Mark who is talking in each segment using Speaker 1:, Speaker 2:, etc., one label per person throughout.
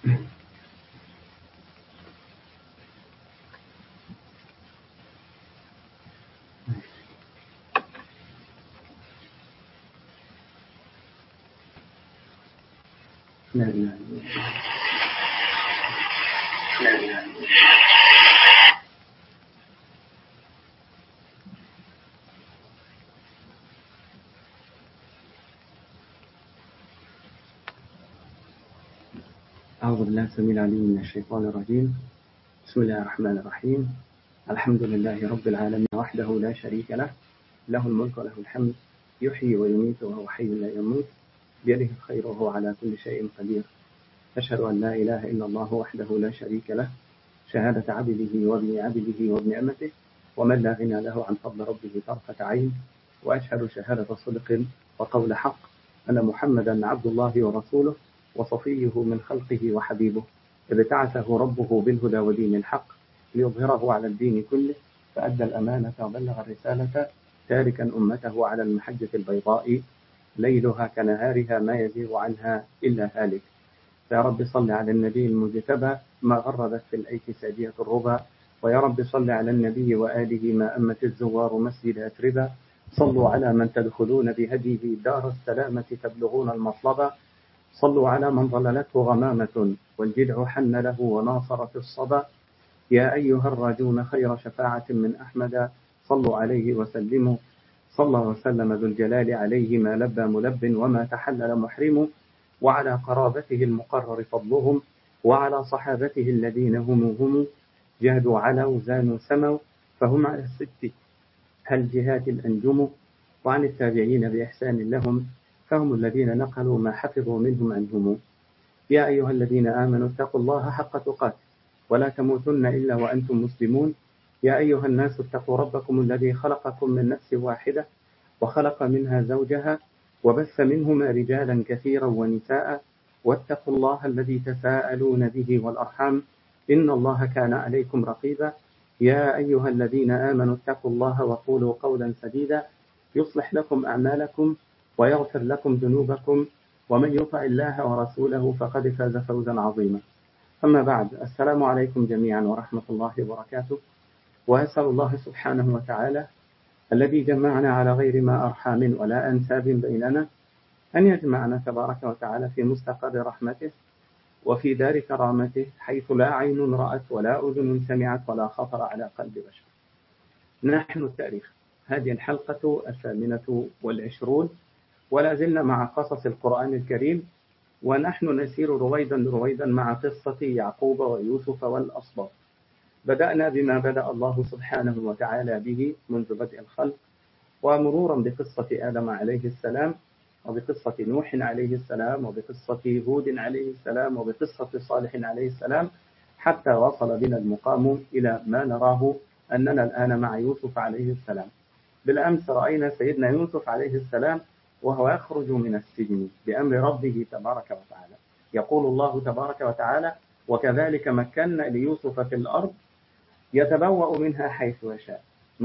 Speaker 1: لا إله إلا الله. أعوذ بالله السميع العليم من الشيطان الرجيم. بسم الله الرحمن الرحيم. الحمد لله رب العالمين وحده لا شريك له، له الملك وله الحمد، يحيي ويميت وهو حي لا يموت، بيده الخير وهو على كل شيء قدير. أشهد أن لا إله إلا الله وحده لا شريك له، شهادة عبده وابن عبده وابن أمته، ومن لا غنى له عن فضل ربه طرفة عين. وأشهد شهادة صدق وقول حق أن محمدا عبد الله ورسوله وصفيه من خلقه وحبيبه، ابتعثه ربه بالهدى ودين الحق ليظهره على الدين كله، فأدى الأمانة وبلغ الرسالة، تاركا أمته على المحجة البيضاء ليلها كنهارها ما يزيغ عنها إلا هالك. يا رب صل على النبي المجتبى ما غردت في الأيك سادية الربا، ويا رب صل على النبي وآله ما أمت الزوار مسجد أتربا. صلوا على من تدخلون بهديه دار السلامة تبلغون المطلبا. صلوا على من ظللته غمامة والجدع حن له وناصرت الصبا. يا أيها الراجون خير شفاعة من أحمد، صلوا عليه وسلموا. صلى وسلم ذو الجلال عليه ما لبى ملب وما تحلل محرم، وعلى قرابته المقرر فضلهم، وعلى صحابته الذين هم جهدوا على وزانوا سموا، فهم على الست هالجهات الأنجم، وعن التابعين بإحسان لهم، فهم الذين نقلوا ما حفظوا منهم عنهم. يا أيها الذين آمنوا اتقوا الله حق تقاته ولا تموتن إلا وأنتم مسلمون. يا أيها الناس اتقوا ربكم الذي خلقكم من نفس واحدة وخلق منها زوجها وبث منهما رجالا كثيرا ونساء، واتقوا الله الذي تساءلون به والأرحام إن الله كان عليكم رقيبا. يا أيها الذين آمنوا اتقوا الله وقولوا قولا سديدا يصلح لكم أعمالكم ويغفر لكم ذنوبكم، ومن يطع الله ورسوله فقد فاز فوزا عظيما. أما بعد، السلام عليكم جميعا ورحمة الله وبركاته. وأسأل الله سبحانه وتعالى الذي جمعنا على غير ما أرحام ولا أنساب بيننا أن يجمعنا تبارك وتعالى في مستقر رحمته وفي دار كرامته، حيث لا عين رأت ولا أذن سمعت ولا خطر على قلب بشر. نحن التاريخ، هذه الحلقة 28، ولا زلنا مع قصص القرآن الكريم، ونحن نسير رويدا مع قصة يعقوب ويوسف والأسباط. بدأنا بما بدأ الله سبحانه وتعالى به منذ بدء الخلق، ومرورا بقصة آدم عليه السلام، وبقصة نوح عليه السلام، وبقصة هود عليه السلام، وبقصة صالح عليه السلام، حتى وصل بنا المقام إلى ما نراه أننا الآن مع يوسف عليه السلام. بالأمس رأينا سيدنا يوسف عليه السلام وهو يخرج من السجن بأمر ربه تبارك وتعالى. يقول الله تبارك وتعالى: وكذلك مكنا ليوسف في الأرض يتبوأ منها حيث يشاء،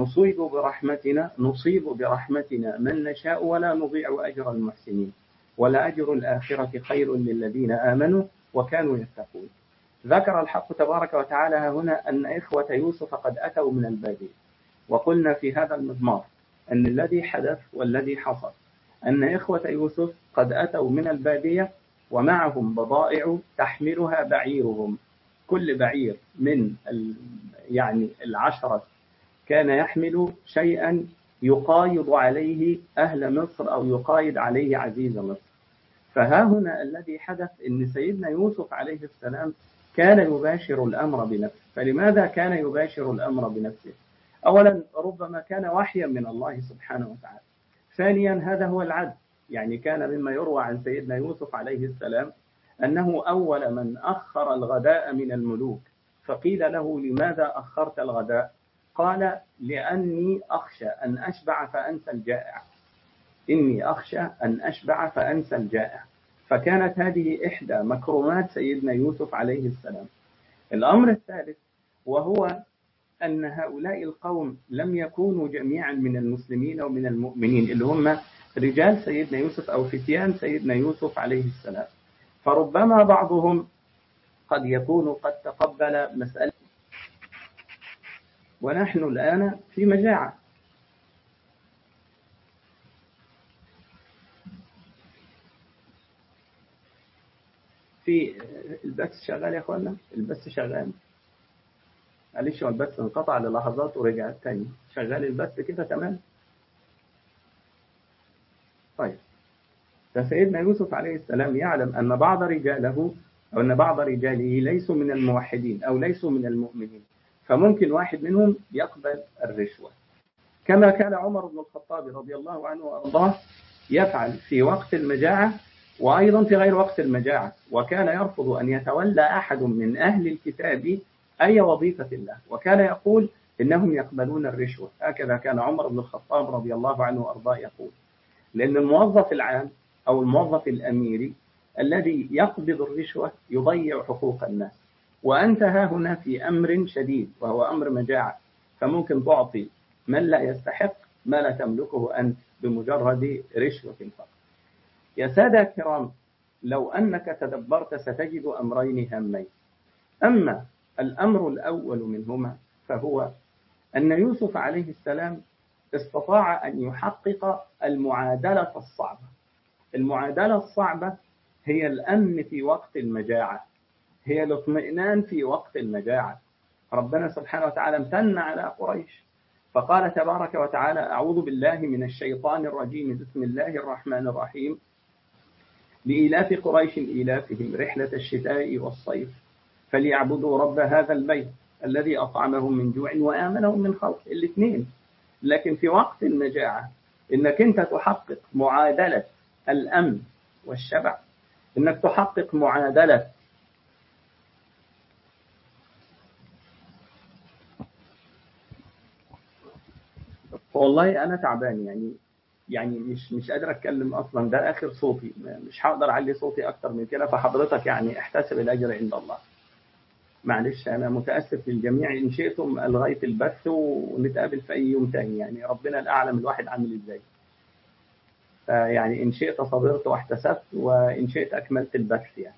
Speaker 1: نصيب برحمتنا من نشاء ولا نضيع أجر المحسنين، ولأجر الآخرة خير للذين آمنوا وكانوا يتقون. ذكر الحق تبارك وتعالى هنا أن إخوة يوسف قد أتوا من البادية، وقلنا في هذا المضمار أن الذي حدث والذي حصل أن إخوة يوسف قد أتوا من البادية ومعهم بضائع تحملها بعيرهم. كل بعير من العشرة كان يحمل شيئا يقايض عليه أهل مصر أو يقايض عليه عزيز مصر. فها هنا الذي حدث أن سيدنا يوسف عليه السلام كان يباشر الأمر بنفسه. فلماذا كان يباشر الأمر بنفسه؟ أولا، ربما كان وحيا من الله سبحانه وتعالى. ثانيا، هذا هو العدل. كان مما يروى عن سيدنا يوسف عليه السلام أنه أول من أخر الغداء من الملوك، فقيل له: لماذا أخرت الغداء؟ قال: لأني أخشى أن أشبع فأنسى الجائع. إني أخشى أن أشبع فأنسى الجائع. فكانت هذه إحدى مكرمات سيدنا يوسف عليه السلام. الأمر الثالث وهو أن هؤلاء القوم لم يكونوا جميعا من المسلمين ومن المؤمنين اللي هم رجال سيدنا يوسف أو فتيان سيدنا يوسف عليه السلام. فربما بعضهم قد يكون قد تقبل مسألة، ونحن الآن في مجاعة. في البث شغال يا أخوانا؟ البث شغال؟ معلش، هو البث انقطع للحظات ورجع تاني. شغال البث كده تمام؟ طيب. فسيدنا يوسف عليه السلام يعلم أن بعض رجاله أو أن بعض رجاله ليسوا من الموحدين أو ليسوا من المؤمنين، فممكن واحد منهم يقبل الرشوة، كما كان عمر بن الخطاب رضي الله عنه وأرضاه يفعل في وقت المجاعة وأيضا في غير وقت المجاعة، وكان يرفض أن يتولى أحد من أهل الكتاب أي وظيفة له، وكان يقول إنهم يقبلون الرشوة. هكذا كان عمر بن الخطاب رضي الله عنه وأرضاه يقول، لأن الموظف العام أو الموظف الأميري الذي يقبض الرشوة يضيع حقوق الناس، وأنت ها هنا في أمر شديد وهو أمر مجاعة، فممكن تعطي من لا يستحق ما لا تملكه أنت بمجرد رشوة فقط. يا سادة الكرام، لو أنك تدبرت ستجد أمرين هامين. أما الأمر الأول منهما فهو أن يوسف عليه السلام استطاع أن يحقق المعادلة الصعبة. المعادلة الصعبة هي الأمن في وقت المجاعة، هي الاطمئنان في وقت المجاعة. ربنا سبحانه وتعالى امتن على قريش فقال تبارك وتعالى: أعوذ بالله من الشيطان الرجيم، بسم الله الرحمن الرحيم، لإيلاف قريش إيلافهم رحلة الشتاء والصيف فليعبدوا رب هذا البيت الذي أطعمهم من جوع وآمنهم من خوف. الاثنين. لكن في وقت المجاعة إنك أنت تحقق معادلة الأمن والشبع، إنك تحقق معادلة والله أنا تعبان يعني مش قادر أتكلم أصلا، ده آخر صوتي، مش هقدر أعلي صوتي أكتر من كده، فحضرتك يعني احتسب الأجر عند الله. معلش أنا متأسف للجميع، إن شئتم ألغيت البث ونتقابل في أي يوم تاني، يعني ربنا الأعلم الواحد عامل إزاي. فيعني إن شئت صبرت واحتسبت، وإن شئت أكملت البث يعني.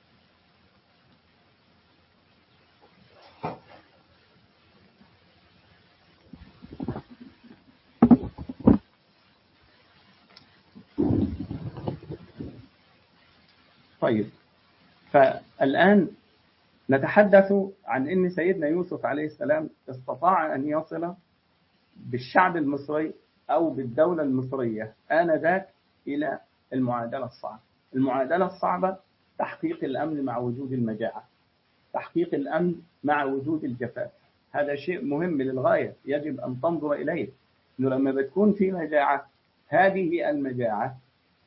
Speaker 1: طيب، فالآن نتحدث عن أن سيدنا يوسف عليه السلام استطاع أن يصل بالشعب المصري أو بالدولة المصرية آنذاك إلى المعادلة الصعبة. المعادلة الصعبة تحقيق الأمن مع وجود المجاعة، تحقيق الأمن مع وجود الجفاف. هذا شيء مهم للغاية، يجب أن تنظر إليه، إنه لما بتكون في مجاعة، هذه المجاعة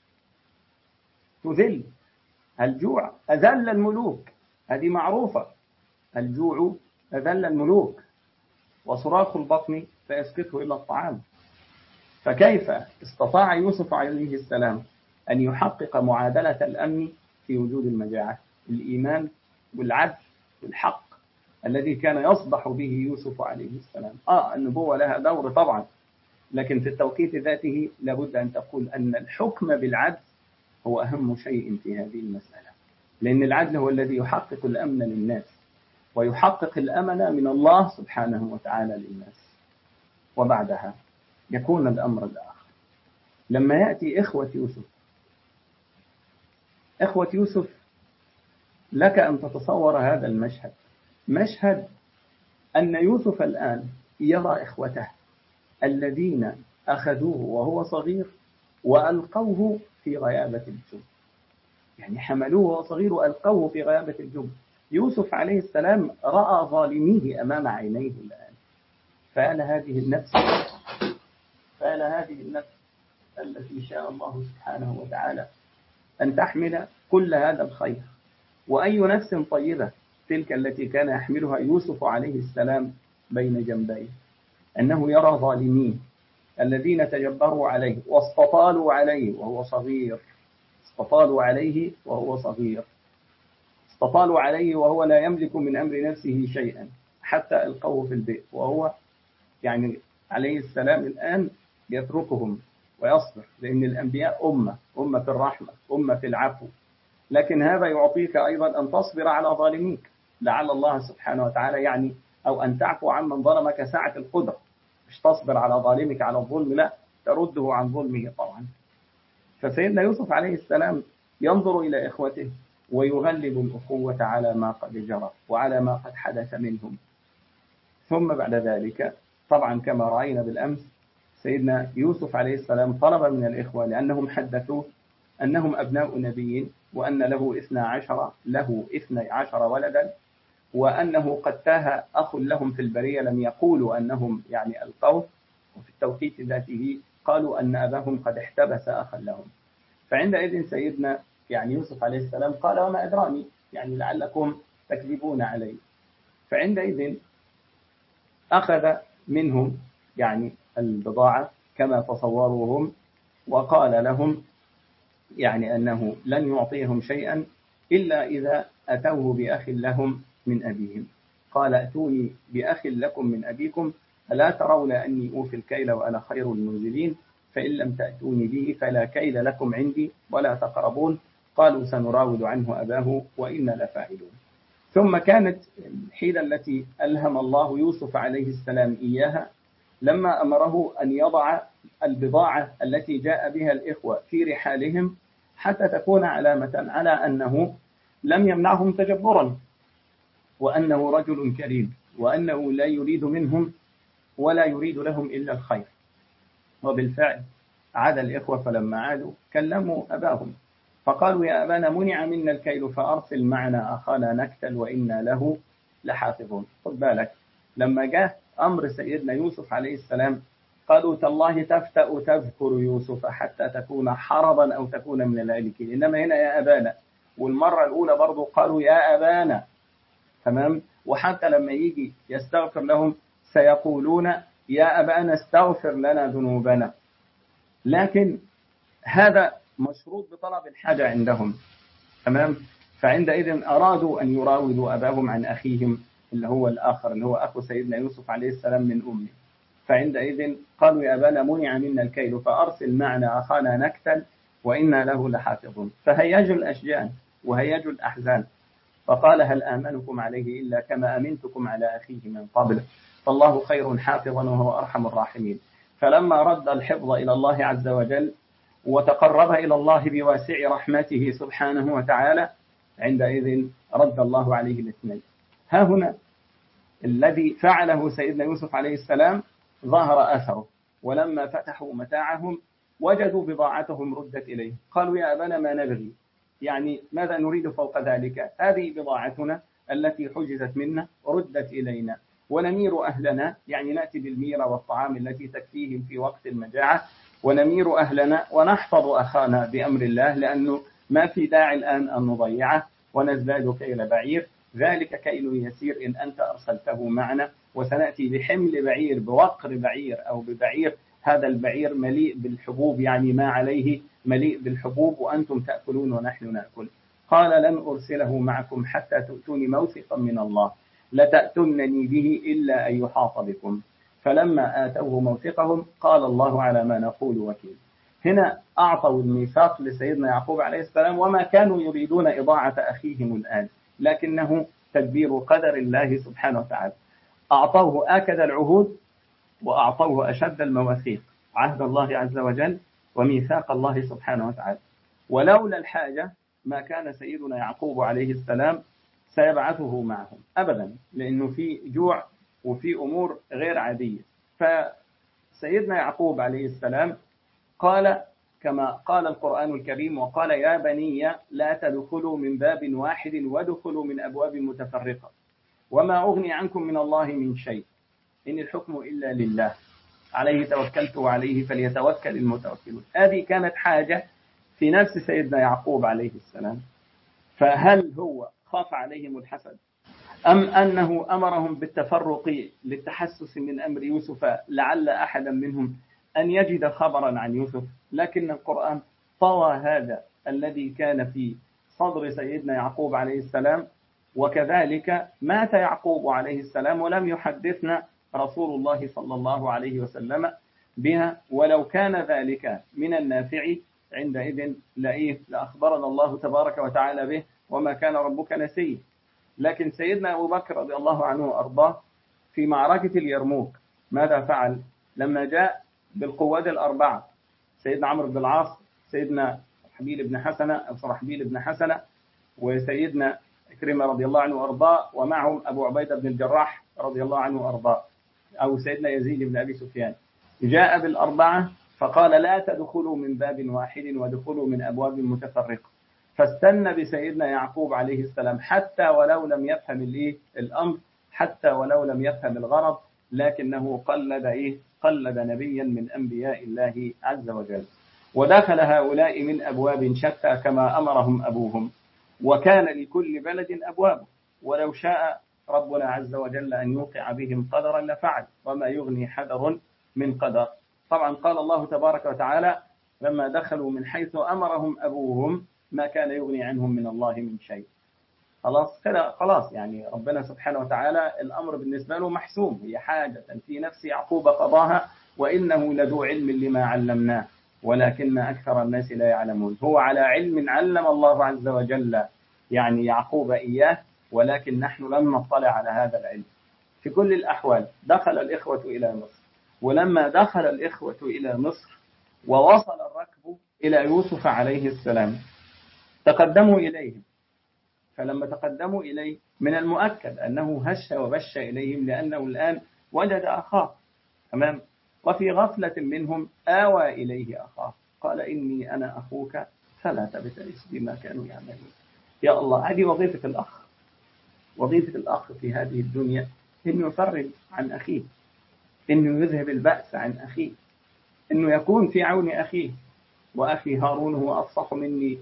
Speaker 1: تذل. الجوع أذل الملوك، هذه معروفة. الجوع أذل الملوك، وصراخ البطن فيسقطه إلى الطعام. فكيف استطاع يوسف عليه السلام أن يحقق معادلة الأمن في وجود المجاعة؟ الإيمان والعدل والحق الذي كان يصبح به يوسف عليه السلام. النبوة لها دور طبعا، لكن في التوقيت ذاته لابد أن تقول أن الحكم بالعدل هو أهم شيء في هذه المسألة، لأن العدل هو الذي يحقق الأمن للناس ويحقق الأمن من الله سبحانه وتعالى للناس. وبعدها يكون الأمر الآخر لما يأتي إخوة يوسف، لك أن تتصور هذا المشهد، مشهد أن يوسف الآن يرى إخوته الذين أخذوه وهو صغير وألقوه في غيابة الجب، يعني حملوه وهو صغير وألقوه في غيابة الجب. يوسف عليه السلام رأى ظالميه أمام عينيه الآن. فأنا هذه النفس التي شاء الله سبحانه وتعالى أن تحمل كل هذا الخير. وأي نفس طيبة تلك التي كان يحملها يوسف عليه السلام بين جنبيه، أنه يرى ظالمين الذين تجبروا عليه واستطالوا عليه وهو صغير، استطالوا عليه وهو لا يملك من أمر نفسه شيئا، حتى ألقوه في البئر، وهو يعني عليه السلام الآن يتركهم ويصبر، لأن الأنبياء أمة في الرحمة، أمة في العفو، لكن هذا يعطيك أيضا أن تصبر على ظالميك، لعل الله سبحانه وتعالى يعني أو أن تعفو عمن ظلمك ساعة القدرة، مش تصبر على ظالمك على الظلم، لا، ترده عن ظلمه طبعا. فسيدنا يوسف عليه السلام ينظر إلى إخوته ويغلب الأخوة على ما قد جرى وعلى ما قد حدث منهم. ثم بعد ذلك طبعا كما رأينا بالأمس سيدنا يوسف عليه السلام طلب من الإخوة لأنهم حدثوه أنهم أبناء نبي وأن له 12 ولدا، وأنه قد تاه أخ لهم في البرية، لم يقولوا أنهم يعني ألقوه، وفي التوقيت ذاته قالوا أن أباهم قد احتبس أخا لهم. فعندئذ سيدنا يعني يوسف عليه السلام قال وما أدراني، يعني لعلكم تكذبون علي. فعندئذ أخذ منهم يعني البضاعة كما تصوروهم، وقال لهم يعني أنه لن يعطيهم شيئا إلا إذا أتوه بأخ لهم من أبيهم. قال ائتوني بأخ لكم من أبيكم ألا ترون أني أوفي الكيل وأنا خير المنزلين، فإن لم تأتوني به فلا كيل لكم عندي ولا تقربون. قالوا سنراود عنه أباه وإنا لفاعلون. ثم كانت الحيلة التي ألهم الله يوسف عليه السلام إياها لما أمره أن يضع البضاعة التي جاء بها الإخوة في رحالهم حتى تكون علامة على أنه لم يمنعهم تجبرا، وأنه رجل كريم، وأنه لا يريد منهم ولا يريد لهم إلا الخير. وبالفعل عاد الإخوة، فلما عادوا كلموا أباهم فقالوا يا أبانا منع منا الكيل فأرسل معنا أخانا نكتل وإنا له لحافظون. خد بالك لما جاء أمر سيدنا يوسف عليه السلام قالوا تالله تفتأ تذكر يوسف حتى تكون حرضا أو تكون من الهالكين، إنما هنا يا أبانا، والمرة الأولى برضو قالوا يا أبانا، تمام. وحتى لما يجي يستغفر لهم سيقولون يا أبانا استغفر لنا ذنوبنا، لكن هذا مشروط بطلب الحاجة عندهم، تمام. فعندئذ أرادوا أن يراودوا أباهم عن أخيهم اللي هو الآخر اللي هو أخو سيدنا يوسف عليه السلام من أمه. فعندئذ قالوا يا أبانا منع منا الكيل فأرسل معنا أخانا نكتل وإنا له لحافظون. فهيجوا الأشجان وهيجوا الأحزان، فقال هل آمنكم عليه إلا كما أمنتكم على أخيه من قبل، فالله خير حافظا وهو أرحم الراحمين. فلما رد الحفظ إلى الله عز وجل وتقرب إلى الله بواسع رحمته سبحانه وتعالى، عندئذ رد الله عليه الاثنين. ها هنا الذي فعله سيدنا يوسف عليه السلام ظهر أثره، ولما فتحوا متاعهم وجدوا بضاعتهم ردت إليه. قالوا يا أبانا ما نبغي، يعني ماذا نريد فوق ذلك؟ هذه بضاعتنا التي حجزت منا ردت إلينا، ونمير أهلنا، يعني نأتي بالميرة والطعام التي تكفيهم في وقت المجاعة، ونمير أهلنا ونحفظ أخانا بأمر الله، لأنه ما في داعي الآن أن نضيعه، ونزداد كيل بعير، ذلك كيل يسير إن أنت أرسلته معنا، وسنأتي بحمل بعير بوقر بعير أو ببعير، هذا البعير مليء بالحبوب، يعني ما عليه مليء بالحبوب وأنتم تأكلون ونحن نأكل. قال لن أرسله معكم حتى تؤتوني موثقا من الله لتأتونني به إلا أن يحاط بكم. فلما آتوه موثقهم قال الله على ما نقول وكيل. هنا أعطوا الميثاق لسيدنا يعقوب عليه السلام، وما كانوا يريدون إضاعة أخيهم الآن، لكنه تدبير قدر الله سبحانه وتعالى. أعطوه آكد العهود وأعطوه أشد المواثيق، عهد الله عز وجل وميثاق الله سبحانه وتعالى. ولولا الحاجة ما كان سيدنا يعقوب عليه السلام سيبعثه معهم أبدا، لأنه في جوع وفي أمور غير عادية. فسيدنا يعقوب عليه السلام قال كما قال القرآن الكريم وقال يا بني لا تدخلوا من باب واحد وادخلوا من أبواب متفرقة وما أغني عنكم من الله من شيء إن الحكم إلا لله عليه توكلت وعليه فليتوكل المتوكلون. هذه كانت حاجة في نفس سيدنا يعقوب عليه السلام. فهل هو خاف عليهم الحسد أم أنه أمرهم بالتفرق للتحسس من أمر يوسف لعل أحدا منهم أن يجد خبرا عن يوسف؟ لكن القرآن طوى هذا الذي كان في صدر سيدنا يعقوب عليه السلام، وكذلك مات يعقوب عليه السلام ولم يحدثنا رسول الله صلى الله عليه وسلم بها. ولو كان ذلك من النافع عندئذ لأخبرنا الله تبارك وتعالى به، وما كان ربك نسيا. لكن سيدنا أبو بكر رضي الله عنه وأرضاه في معركة اليرموك ماذا فعل؟ لما جاء بالقواد الأربعة، سيدنا عمرو بن العاص، سيدنا حبيل بن حسنة أو صرحبيل بن حسنة، وسيدنا إكرمة رضي الله عنه وأرضاه، ومعهم أبو عبيدة بن الجراح رضي الله عنه وأرضاه، أو سيدنا يزيد بن أبي سفيان، جاء بالأربعة فقال لا تدخلوا من باب واحد ودخلوا من أبواب متفرقة. فاستنى بسيدنا يعقوب عليه السلام حتى ولو لم يفهم الأمر، حتى ولو لم يفهم الغرض، لكنه قلد نبيا من أنبياء الله عز وجل. ودخل هؤلاء من أبواب شتى كما أمرهم أبوهم، وكان لكل بلد أبواب، ولو شاء ربنا عز وجل أن يوقع بهم قدرا لفعل، وما يغني حذر من قدر. طبعا قال الله تبارك وتعالى لما دخلوا من حيث أمرهم أبوهم ما كان يغني عنهم من الله من شيء. خلاص كده، خلاص يعني ربنا سبحانه وتعالى الأمر بالنسبة له محسوم، هي حاجة في نفس يعقوب قضاها، وإنه لذو علم لما علمناه ولكن أكثر الناس لا يعلمون. هو على علم علم الله عز وجل يعني يعقوب إياه، ولكن نحن لم نطلع على هذا العلم. في كل الأحوال دخل الإخوة إلى مصر، ولما دخل الإخوة إلى مصر ووصل الركب إلى يوسف عليه السلام تقدموا إليهم. فلما تقدموا إليه من المؤكد أنه هش وبش إليهم، لأنه الآن وجد أخاه، تمام. وفي غفلة منهم آوى إليه أخاه قال إني أنا أخوك فلا تبتئس بما كانوا يعملون. يا الله، هذه وظيفة الأخ. وظيفة الأخ في هذه الدنيا إنه يفرج عن أخيه، إنه يذهب البأس عن أخيه، إنه يكون في عون أخيه. وأخي هارون هو أفصح مني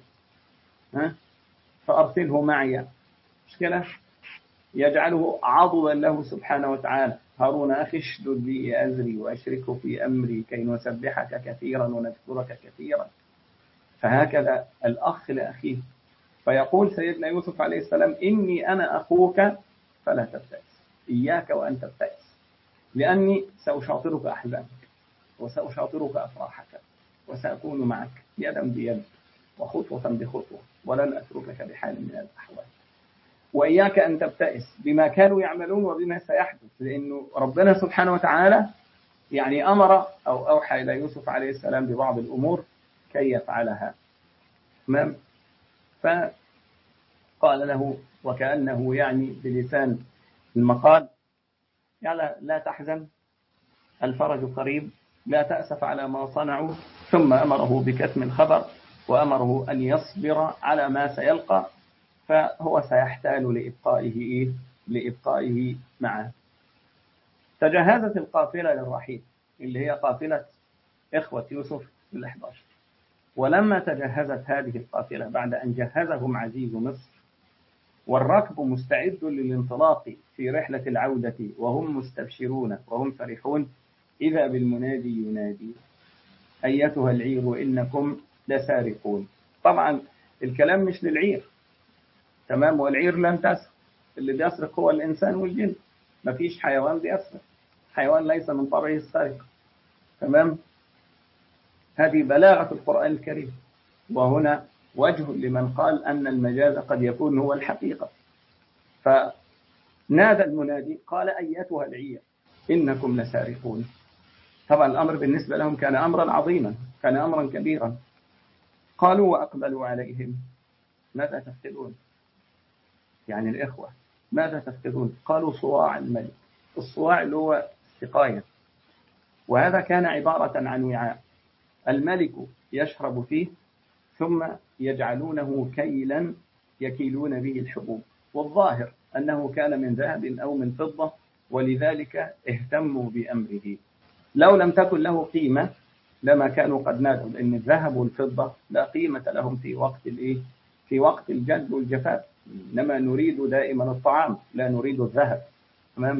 Speaker 1: فأرسله معي، مشكلة يجعله عضدا له سبحانه وتعالى. هارون أخي اشدد بي أزري وأشركه في أمري كي نسبحك كثيرا ونذكرك كثيرا. فهكذا الأخ لأخيه. فيقول سيدنا يوسف عليه السلام إني أنا أخوك فلا تبتئس، إياك وأن تبتئس، لأني سأشاطرك أحزانك وسأشاطرك أفراحك، وسأكون معك يدا بيد وخطوة بخطوة، ولن أتركك بحال من الأحوال. وإياك أن تبتئس بما كانوا يعملون وبما سيحدث، لأنه ربنا سبحانه وتعالى يعني أمر أو أوحى إلى يوسف عليه السلام ببعض الأمور كي يفعلها. تمام. فقال له وكأنه يعني بلسان المقال يعني لا تحزن الفرج قريب، لا تأسف على ما صنعوا. ثم أمره بكتم الخبر وأمره أن يصبر على ما سيلقى، فهو سيحتال لإبقائه معه. تجهزت القافلة للرحيل اللي هي قافلة إخوة يوسف ال11. ولما تجهزت هذه القافلة بعد أن جهزهم عزيز مصر والركب مستعد للانطلاق في رحلة العودة وهم مستبشرون وهم فرحون، إذا بالمنادي ينادي أيتها العير إنكم لسارقون. طبعا الكلام مش للعير، تمام، والعير لن تسرق، اللي بيسرق هو الإنسان والجن، مفيش حيوان بيسرق، حيوان ليس من طبعه السرقة، تمام. هذه بلاغة القرآن الكريم. وهنا وجه لمن قال أن المجاز قد يكون هو الحقيقة. فنادى المنادي قال أيتها العير إنكم لسارقون. طبعا الأمر بالنسبة لهم كان أمرا عظيما، كان أمرا كبيرا. قالوا وأقبلوا عليهم ماذا تفقدون؟ يعني الإخوة ماذا تفقدون؟ قالوا صواع الملك. الصواع اللي هو السقاية، وهذا كان عبارة عن وعاء الملك يشرب فيه، ثم يجعلونه كيلا يكيلون به الحبوب، والظاهر أنه كان من ذهب أو من فضة، ولذلك اهتموا بأمره. لو لم تكن له قيمة لما كانوا قد نادوا، لأن الذهب والفضة لا قيمة لهم في وقت الجد والجفاف، إنما نريد دائما الطعام لا نريد الذهب، تمام.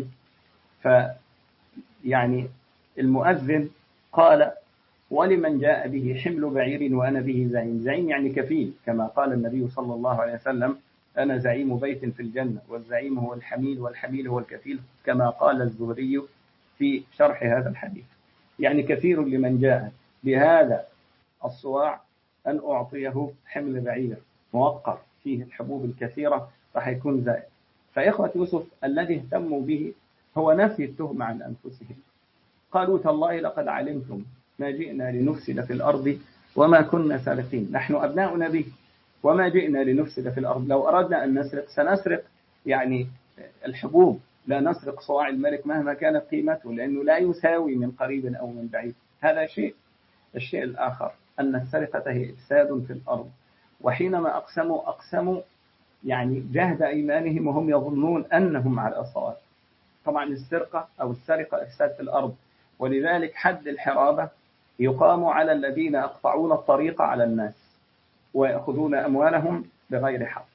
Speaker 1: فيعني المؤذن قال ولمن جاء به حمل بعير وأنا به زعيم. زعيم يعني كفيل، كما قال النبي صلى الله عليه وسلم أنا زعيم بيت في الجنة، والزعيم هو الحميل والحميل هو الكفيل، كما قال الزهري في شرح هذا الحديث. يعني كثير لمن جاء بهذا الصواع أن أعطيه حمل بعير موقر فيه الحبوب الكثيرة راح يكون زائد. فإخوة يوسف الذي اهتموا به هو نفي التهمة عن أنفسهم. قالوا تالله لقد علمتم ما جئنا لنفسد في الأرض وما كنا سارقين، نحن أبناء نبي وما جئنا لنفسد في الأرض، لو أردنا أن نسرق سنسرق يعني الحبوب، لا نسرق صواع الملك مهما كانت قيمته، لأنه لا يساوي من قريب أو من بعيد. هذا شيء. الشيء الآخر أن السرقة هي إفساد في الأرض، وحينما أقسموا يعني جهد أيمانهم وهم يظنون أنهم على الصواب. طبعا السرقة أو السرقة إفساد في الأرض، ولذلك حد الحرابة يقام على الذين يقطعون الطريق على الناس ويأخذون أموالهم بغير حق.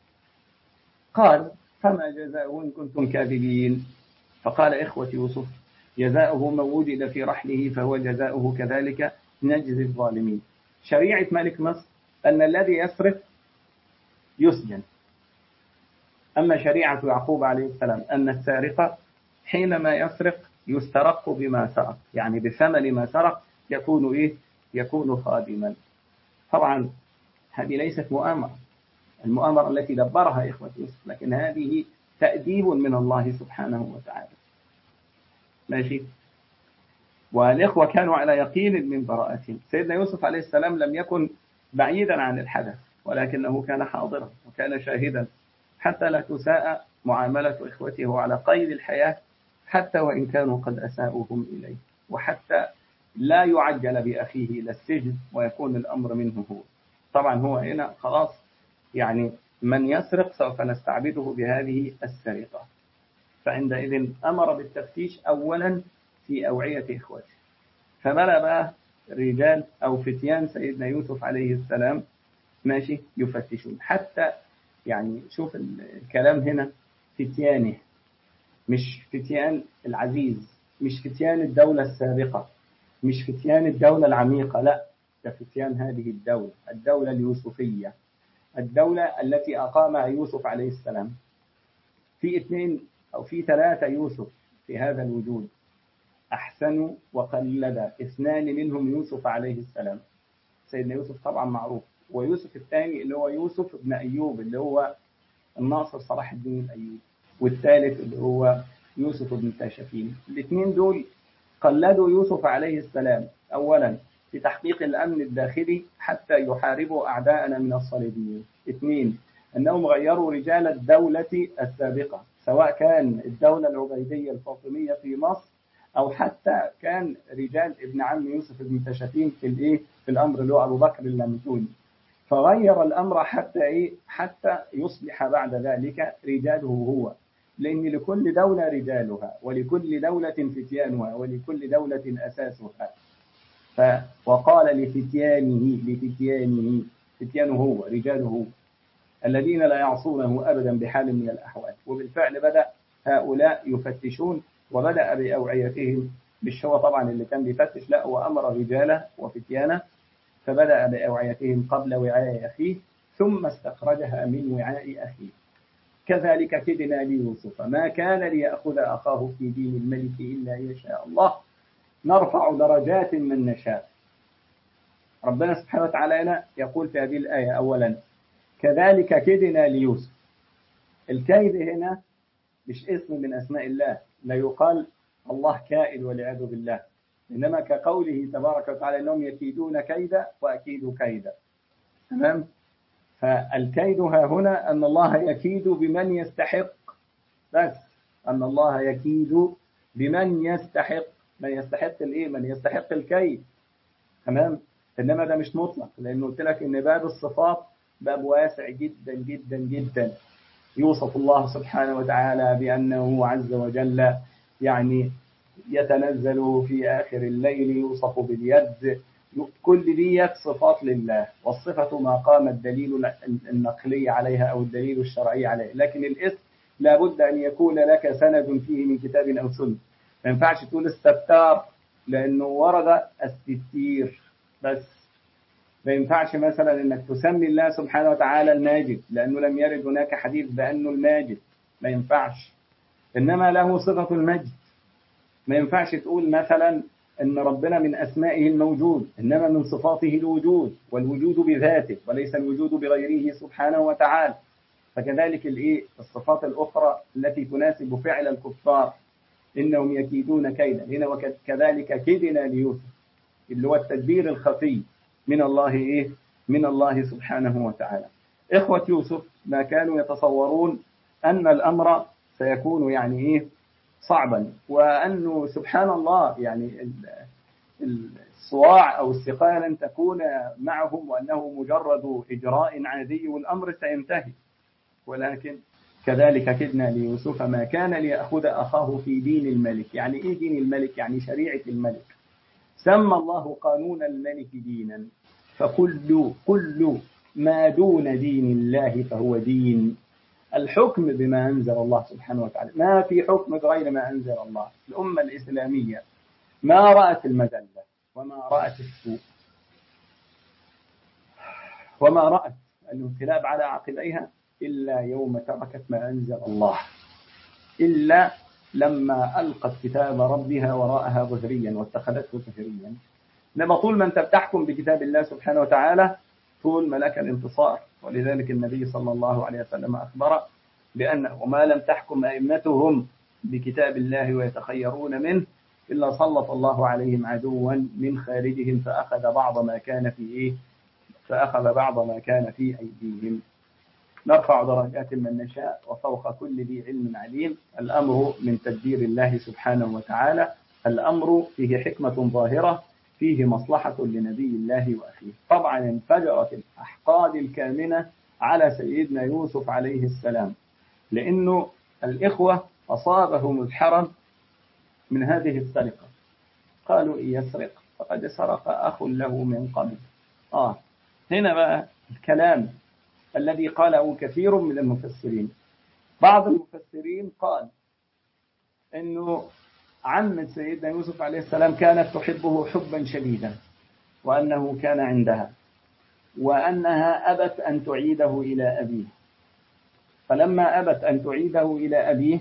Speaker 1: قال فما جزاؤه إن كنتم كاذبين؟ فقال إخوة يوسف جزاؤه من وجد في رحله فهو جزاؤه كذلك نجزي الظالمين. شريعة ملك مصر أن الذي يسرق يسجن، أما شريعة يعقوب عليه السلام أن السارق حينما يسرق يسترق بما سرق، يعني بثمن ما سرق يكون إيه؟ يكون خادما. طبعا هذه ليست مؤامرة، المؤامرة التي دبرها إخوة يوسف، لكن هذه تأديب من الله سبحانه وتعالى. ماشي. والإخوة كانوا على يقين من براءتهم. سيدنا يوسف عليه السلام لم يكن بعيدا عن الحدث، ولكنه كان حاضرا وكان شاهدا، حتى لا تساء معاملة إخوته على قيد الحياة، حتى وإن كانوا قد أساءوهم إليه، وحتى لا يعجل بأخيه إلى السجن ويكون الأمر منه هو. طبعا هو هنا خلاص يعني من يسرق سوف نستعبده بهذه السرقة. فعندئذ أمر بالتفتيش أولا في أوعية إخوته، فبلغ رجال أو فتيان سيدنا يوسف عليه السلام ماشي يفتشون، حتى يعني شوف الكلام هنا فتيانه، مش فتيان العزيز، مش فتيان الدولة السابقة، مش فتيان الدولة العميقة، لا، ده فتيان هذه الدولة اليوسفية، الدولة التي أقامها يوسف عليه السلام. في 2 أو في 3 يوسف في هذا الوجود، أحسن وقلد 2 منهم يوسف عليه السلام. سيدنا يوسف طبعا معروف، ويوسف الثاني اللي هو يوسف ابن أيوب اللي هو الناصر صلاح الدين الأيوبي، والثالث اللي هو يوسف بن تاشفين. 2 دول قلدوا يوسف عليه السلام أولا في تحقيق الأمن الداخلي حتى يحاربوا أعداءنا من الصليبيين. 2 أنهم غيروا رجال الدولة السابقة، سواء كان الدولة العبيدية الفاطمية في مصر أو حتى كان رجال ابن عم يوسف بن تاشفين في الأمر اللي هو أبو بكر اللمتوني. فغير الأمر حتى يصبح بعد ذلك رجاله هو، لأن لكل دولة رجالها ولكل دولة فتيانها ولكل دولة أساسها. وقال فتيانه هو رجاله الذين لا يعصونه أبدا بحال من الأحوال. وبالفعل بدأ هؤلاء يفتشون، وبدأ بأوعيتهم بالشوى طبعا اللي كان بيفتش، لا، وأمر رجاله وفتيانه، فبدأ بأوعيتهم قبل وعاء أخيه ثم استخرجها من وعاء أخيه. كذلك كدنا ليوسف ما كان ليأخذ أخاه في دين الملك إلا يشاء الله نرفع درجات من نشاء. ربنا سبحانه وتعالى يقول في هذه الآية أولا كذلك كدنا ليوسف. الكيد هنا مش اسم من أسماء الله، لا يقال الله كائد والعياذ بالله، إنما كقوله تبارك وتعالى إنهم يكيدون كيدا وأكيد كيدا. تمام؟ فالكيد ها هنا أن الله يكيد بمن يستحق، بس أن الله يكيد بمن يستحق. من يستحق من يستحق الكيد. تمام؟ إنما ده مش مطلق، لأنه قلت لك إن باب الصفات باب واسع جدا جدا جدا. يوصف الله سبحانه وتعالى بأنه عز وجل يعني يتنزل في آخر الليل، يوصف باليد، كل دي صفات لله، والصفة ما قام الدليل النقلي عليها أو الدليل الشرعي عليه. لكن الاسم لابد أن يكون لك سند فيه من كتاب أو سنة. ما ينفعش تقول الستار لأنه ورد الستير بس. ما ينفعش مثلا أنك تسمي الله سبحانه وتعالى الماجد لأنه لم يرد هناك حديث بأنه الماجد، ما ينفعش. إنما له صفة المجد. ما ينفعش تقول مثلا أن ربنا من أسمائه الموجود، إنما من صفاته الوجود، والوجود بذاته وليس الوجود بغيره سبحانه وتعالى. فكذلك الصفات الأخرى التي تناسب فعل الكفار، إنهم يكيدون كيدا، هنا وكذلك كدنا ليوسف، اللي هو التدبير الخفي من الله من الله سبحانه وتعالى. إخوة يوسف ما كانوا يتصورون أن الأمر سيكون يعني صعبا، وأنه سبحان الله يعني الصواع أو السقاية لن تكون معهم، وأنه مجرد إجراء عادي والأمر سينتهي. ولكن كذلك كدنا ليوسف ما كان ليأخذ أخاه في دين الملك. يعني إيه دين الملك؟ يعني شريعة الملك. سمى الله قانون الملك دينا، فكل ما دون دين الله فهو دين. الحكم بما أنزل الله سبحانه وتعالى، ما في حكم غير ما أنزل الله. الأمة الإسلامية ما رأت المذلة وما رأت السوء وما رأت الانقلاب على عقبيها إلا يوم تركت ما أنزل الله، إلا لما ألقت كتاب ربها وراءها ظهريا واتخذته ظهريا. لما طول ما أنت بتحكم بكتاب الله سبحانه وتعالى طول ما لك الانتصار. ولذلك النبي صلى الله عليه وسلم أخبر بأن وما لم تحكم أئمتهم بكتاب الله ويتخيرون منه إلا سلط الله عليهم عدوا من خارجهم فأخذ بعض ما كان في أيديهم. نرفع درجات من نشاء وفوق كل ذي علم عليم. الأمر من تدبير الله سبحانه وتعالى، الأمر فيه حكمة ظاهرة، فيه مصلحة لنبي الله وأخيه. طبعا انفجرت الأحقاد الكامنة على سيدنا يوسف عليه السلام، لأنه الإخوة أصابهم الحرم من هذه السرقة. قالوا إن يسرق فقد سرق أخ له من قبل. هنا بقى الكلام الذي قاله كثير من المفسرين. بعض المفسرين قال إنه عمة سيدنا يوسف عليه السلام كانت تحبه حبا شديدا، وأنه كان عندها، وأنها أبت أن تعيده إلى أبيه. فلما أبت أن تعيده إلى أبيه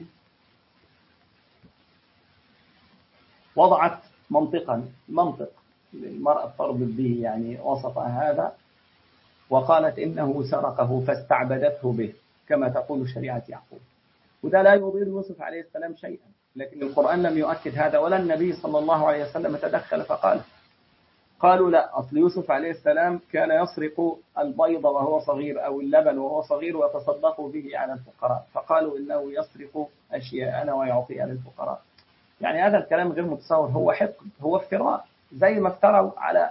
Speaker 1: وضعت منطق المرأة تربط به، يعني وصف هذا وقالت إنه سرقه فاستعبدته به كما تقول شريعة يعقوب. وده لا يضير يوسف عليه السلام شيئا، لكن القرآن لم يؤكد هذا ولا النبي صلى الله عليه وسلم تدخل فقال. قالوا لا، أصل يوسف عليه السلام كان يسرق البيض وهو صغير أو اللبن وهو صغير ويتصدق به على الفقراء، فقالوا إنه يسرق أشياءنا ويعطيها للفقراء. يعني هذا الكلام غير متصور، هو حقد، هو افتراء، زي ما افتروا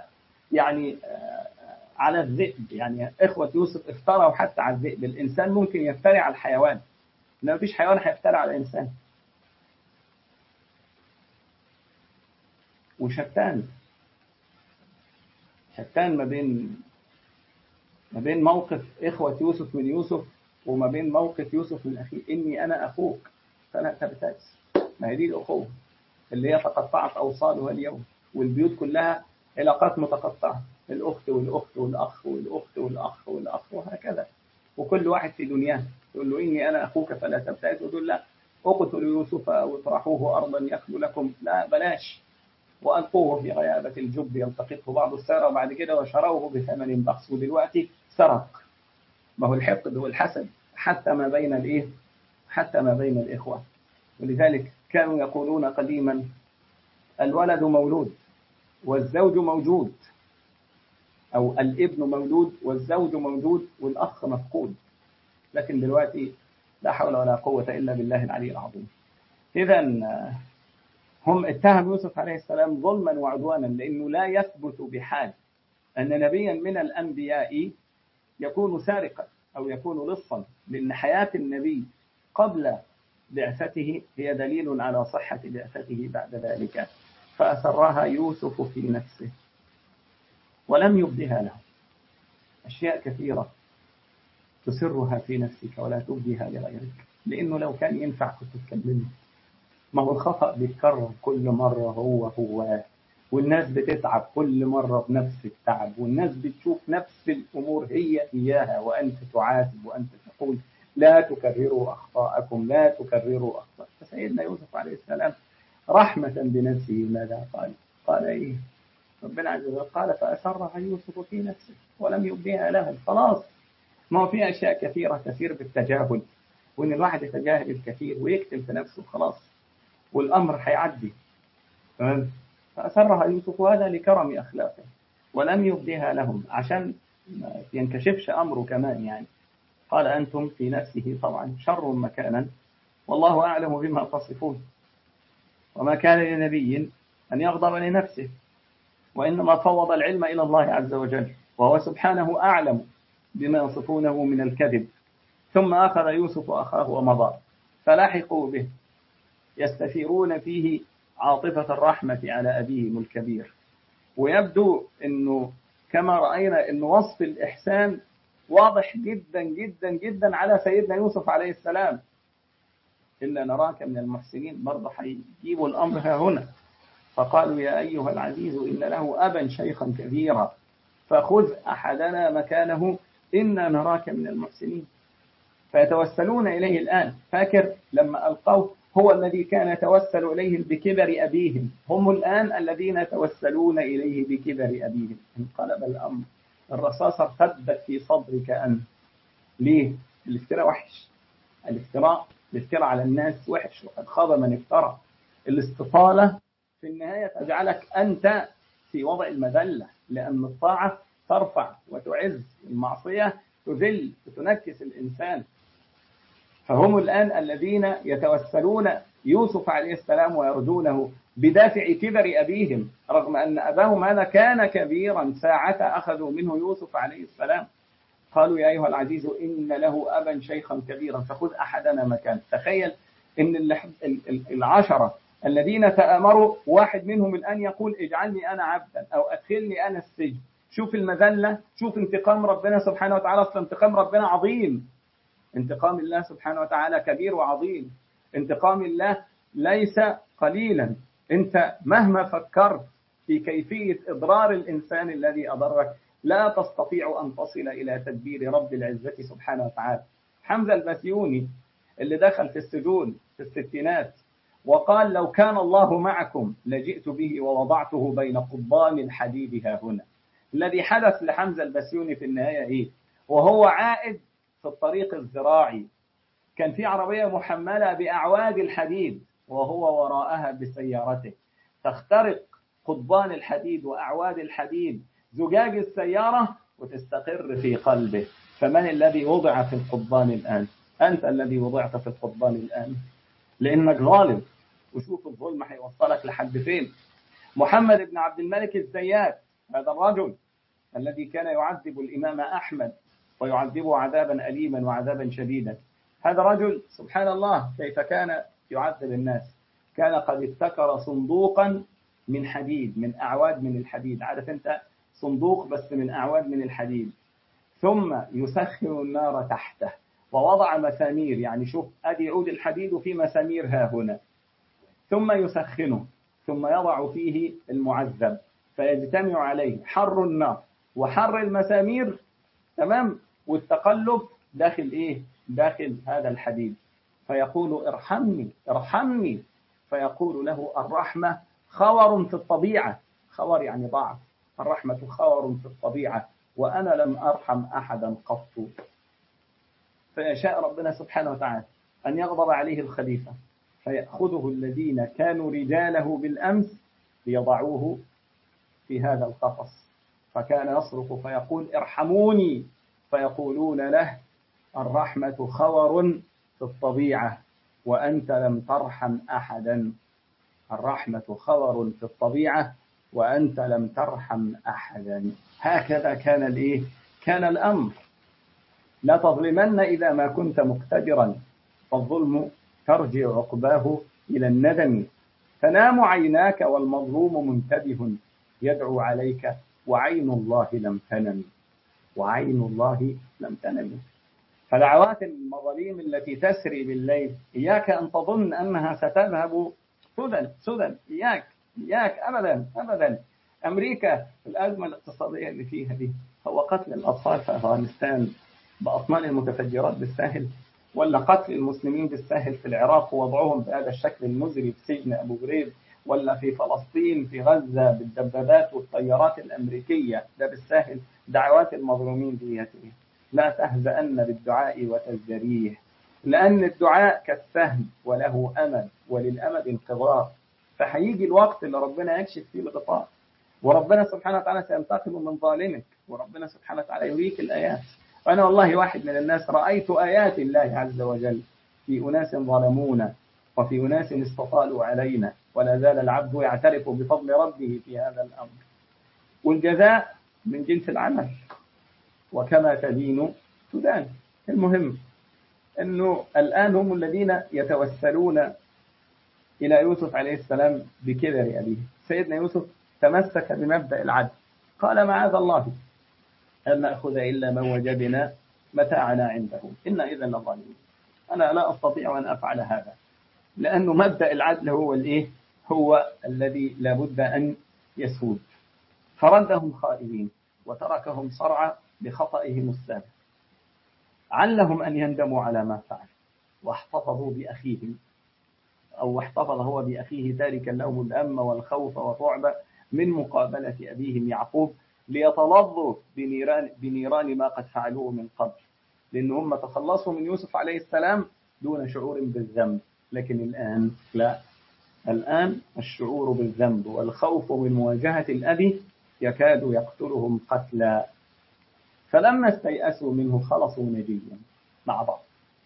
Speaker 1: على الذئب. يعني إخوة يوسف افتروا حتى على الذئب. الإنسان ممكن يفتري على الحيوان، إنما مفيش حيوان هيفتري على الإنسان. وشتان ما بين موقف إخوة يوسف من يوسف وما بين موقف يوسف من أخيه. إني أنا أخوك فلا تبتئس. ما هي دي الأخوة اللي هي تقطعت أوصالها اليوم، والبيوت كلها علاقات متقطعة، الأخت والأخت والأخ والأخت والأخ والأخ وهكذا، وكل واحد في دنياه. يقول له إني أنا أخوك فلا تبتئس، وتقول لا اقتلوا يوسف واطرحوه أرضا يخلو لكم، لا بلاش، وألقوه في غيابة الجب يلتقطه بعض السارة، وبعد كده وشروه بثمن بخس، ودلوقتي سرق. ما هو الحقد والحسد حتى ما بين الإخوة. ولذلك كانوا يقولون قديما الولد مولود والزوج موجود، أو الابن مولود والزوج موجود والأخ مفقود. لكن دلوقتي لا حول ولا قوة إلا بالله العلي العظيم. إذن هم اتهم يوسف عليه السلام ظلما وعدوانا، لأنه لا يثبت بحال أن نبيا من الأنبياء يكون سارقا أو يكون لصا، لأن حياة النبي قبل بعثته هي دليل على صحة بعثته بعد ذلك. فأسرها يوسف في نفسه ولم يبدها له. أشياء كثيرة تسرها في نفسك ولا تبديها لغيرك، لأنه لو كان ينفع كنت تكلمه. ما هو الخطأ بيتكرر كل مرة هو، والناس بتتعب كل مرة بنفس التعب، والناس بتشوف نفس الأمور هي إياها، وأنت تعاتب وأنت تقول لا تكرروا أخطاءكم، لا تكرروا أخطاء. فسيدنا يوسف عليه السلام رحمة بنفسه ماذا قال قال إيه؟ ربنا عز وجل قال فأسرها يوسف في نفسه ولم يبديها لهم. خلاص، ما هو في أشياء كثيرة تسير بالتجاهل، وإن الواحد يتجاهل الكثير ويكتم في نفسه خلاص، والأمر هيعدي. فأسرها يوسف، هذا لكرم أخلاقه، ولم يبديها لهم عشان ما ينكشفش أمره كمان يعني. قال أنتم في نفسه طبعا شر مكانا والله أعلم بما تصفون، وما كان لنبي أن يغضب لنفسه، وإنما فوض العلم إلى الله عز وجل، وهو سبحانه أعلم بما يصفونه من الكذب. ثم أخذ يوسف أخاه ومضى، فلاحقوا به يستثيرون فيه عاطفة الرحمة على أبيهم الكبير. ويبدو أنه كما رأينا أن وصف الإحسان واضح جدا جدا جدا على سيدنا يوسف عليه السلام. إلا نراك من المحسنين، برضه هيجيبوا الأمر ها هنا. فقالوا يا أيها العزيز إن له أبا شيخا كبيرا فخذ أحدنا مكانه إنا نراك من المحسنين. فيتوسلون إليه الآن. فاكر لما ألقوه هو الذي كان يتوسل إليه بكبر أبيهم، هم الآن الذين يتوسلون إليه بكبر أبيهم. انقلب الأمر، الرصاصة ارتدت في صدرك أنت. ليه؟ الافتراء وحش، الافتراء على الناس وحش، وقد خاب من افترى. الاستطالة في النهاية تجعلك أنت في وضع المذلة، لأن الطاعة ترفع وتعز، المعصية تذل وتنكس الإنسان. فهم الآن الذين يتوسلون يوسف عليه السلام ويرجونه بدافع كبر أبيهم، رغم أن أباهم هذا كان كبيرا ساعة أخذوا منه يوسف عليه السلام. قالوا يا أيها العزيز إن له أبا شيخا كبيرا فخذ أحدنا مكان. تخيل إن العشرة الذين تآمروا واحد منهم الآن يقول اجعلني أنا عبدا أو أدخلني أنا السجن. شوف المذلة، شوف انتقام ربنا سبحانه وتعالى. أصلا انتقام ربنا عظيم، انتقام الله سبحانه وتعالى كبير وعظيم، انتقام الله ليس قليلا. أنت مهما فكرت في كيفية إضرار الإنسان الذي أضرك لا تستطيع أن تصل إلى تدبير رب العزة سبحانه وتعالى. حمزة البسيوني اللي دخل في السجون في الستينات وقال لو كان الله معكم لجئت به ووضعته بين قضبان الحديد ها هنا. الذي حدث لحمزة البسيوني في النهاية إيه؟ وهو عائد في الطريق الزراعي كان في عربية محملة بأعواد الحديد وهو وراءها بسيارته، تخترق قضبان الحديد وأعواد الحديد زجاج السيارة وتستقر في قلبه. فمن الذي وضع في القضبان الآن؟ أنت الذي وضعت في القضبان الآن، لأنك ظالم. وشوف الظلم هيوصلك لحد فين. محمد بن عبد الملك الزيات، هذا الرجل الذي كان يعذب الإمام أحمد ويعذبه عذابا أليما وعذابا شديدا، هذا رجل سبحان الله كيف كان يعذب الناس. كان قد ابتكر صندوقا من حديد، من أعواد من الحديد. عارف أنت صندوق بس من أعواد من الحديد، ثم يسخن النار تحته ووضع مسامير. يعني شوف أدي عود الحديد وفي مسامير ها هنا، ثم يسخنه ثم يضع فيه المعذب فيجتمع عليه حر النار وحر المسامير، تمام، والتقلب داخل إيه؟ داخل هذا الحديد. فيقول ارحمني ارحمني، فيقول له الرحمة خور في الطبيعة. خور يعني ضعف، الرحمة خور في الطبيعة وأنا لم أرحم أحدا قط. فيشاء ربنا سبحانه وتعالى أن يغضب عليه الخليفة فيأخذه الذين كانوا رجاله بالأمس ليضعوه في هذا القفص. فكان يصرخ فيقول ارحموني، فيقولون له الرحمة خور في الطبيعة وأنت لم ترحم أحدا. الرحمة خور في الطبيعة وأنت لم ترحم أحدا. هكذا كان الإيه؟ كان الأمر. لا تظلمن إذا ما كنت مقتدرا، فالظلم ترجع عقباه إلى الندم. تنام عيناك والمظلوم منتبه يدعو عليك وعين الله لم تنم، وعين الله لم تنم. فدعوات المظالم التي تسري بالليل إياك أن تظن أنها ستذهب سدى. إياك أبدا أبدا. أمريكا الأزمة الاقتصادية اللي فيها دي هو قتل الأطفال في أفغانستان بأطنان المتفجرات بالساهل، ولا قتل المسلمين بالساهل في العراق ووضعهم بهذا الشكل المزري في سجن أبو غريب، ولا في فلسطين في غزة بالدبابات والطيارات الأمريكية، ده بالساهل دعوات المظلومين دي. لا تهزأن بالدعاء وتزدريه، لأن الدعاء كالسهم وله أمل وللأمل انقضاء. فهيجي الوقت اللي ربنا يكشف فيه الغطاء، وربنا سبحانه وتعالى سينتقم من ظالمك، وربنا سبحانه وتعالى يريك الآيات. وأنا والله واحد من الناس رأيت آيات الله عز وجل في أناس ظلمونا وفي أناس استطالوا علينا، ولا زال العبد يعترف بفضل ربه في هذا الأمر. والجزاء من جنس العمل، وكما تدين تدان. المهم أنه الآن هم الذين يتوسلون إلى يوسف عليه السلام بكبر أبيه. سيدنا يوسف تمسك بمبدأ العدل، قال معاذ الله أن نأخذ إلا من وجدنا متاعنا عنده إنا إذا لظالمون. أنا لا أستطيع أن أفعل هذا، لأنه مبدأ العدل هو الذي لابد أن يسود. فردهم خائبين وتركهم صرعى بخطئهم السابق، علهم أن يندموا على ما فعل، واحتفظوا بأخيهم، أو احتفظ هو بأخيه تاركا لهم الأم والخوف والرعب من مقابلة أبيهم يعقوب، ليتلظوا بنيران ما قد فعلوه من قبل. لأنهم تخلصوا من يوسف عليه السلام دون شعور بالذنب، لكن الآن لا، الآن الشعور بالذنب والخوف من مواجهة الأبي يكاد يقتلهم قتلا. فلما استيأسوا منه خلصوا نجيا مع بعض.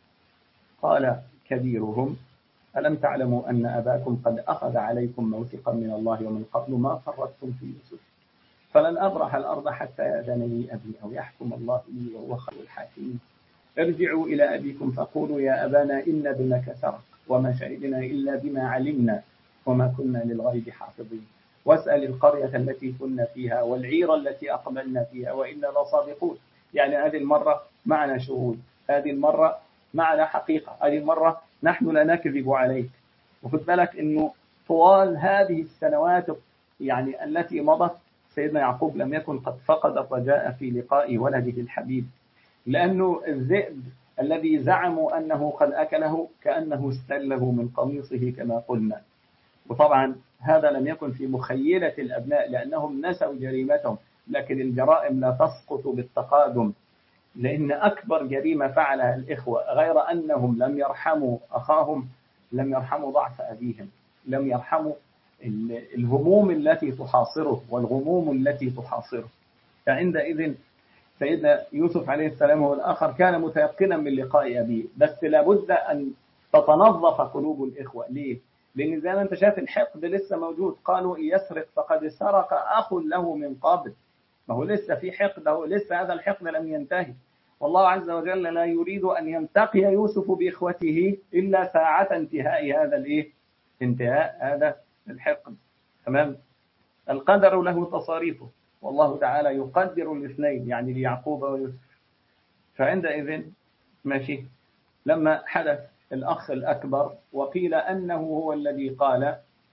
Speaker 1: قال كبيرهم ألم تعلموا أن أباكم قد أخذ عليكم موثقا من الله ومن قبل ما فرطتم في يوسف فلن أبرح الأرض حتى يأذن لي أبي أو يحكم الله لي وهو خير الحاكمين. ارجعوا إلى أبيكم فقولوا يا أبانا إن ابنك سرق وما شهدنا إلا بما علمنا وما كنا للغيب حافظين. واسأل القرية التي كنا فيها والعير التي أقبلنا فيها وإنا لصادقون. يعني هذه المرة معنا شهود، هذه المرة معنا حقيقة، هذه المرة نحن لا نكذب عليك. وخد بالك أنه طوال هذه السنوات يعني التي مضت سيدنا يعقوب لم يكن قد فقد الرجاء في لقاء ولده الحبيب، لأنه الذئب الذي زعموا أنه قد أكله كأنه استله من قميصه كما قلنا. وطبعا هذا لم يكن في مخيلة الأبناء لأنهم نسوا جريمتهم، لكن الجرائم لا تسقط بالتقادم، لأن أكبر جريمة فعلها الإخوة غير أنهم لم يرحموا أخاهم، لم يرحموا ضعف أبيهم، لم يرحموا الهموم التي تحاصره والغموم التي تحاصره. فعندئذ سيدنا يوسف عليه السلام هو الآخر كان متيقنا من لقاء أبيه، بس لابد أن تتنظف قلوب الإخوة. ليه؟ لأن زي ما أنت شايف الحقد لسه موجود. قالوا إن يسرق فقد سرق أخ له من قبل، ما هو لسه في حقد، هو لسه هذا الحقد لم ينتهي. والله عز وجل لا يريد أن ينتقي يوسف بإخوته إلا ساعة انتهاء انتهاء هذا الحقد. تمام؟ القدر له تصاريفه، والله تعالى يقدر الاثنين، يعني ليعقوب ويوسف. فعندئذ ماشي لما حدث الأخ الأكبر وقيل أنه هو الذي قال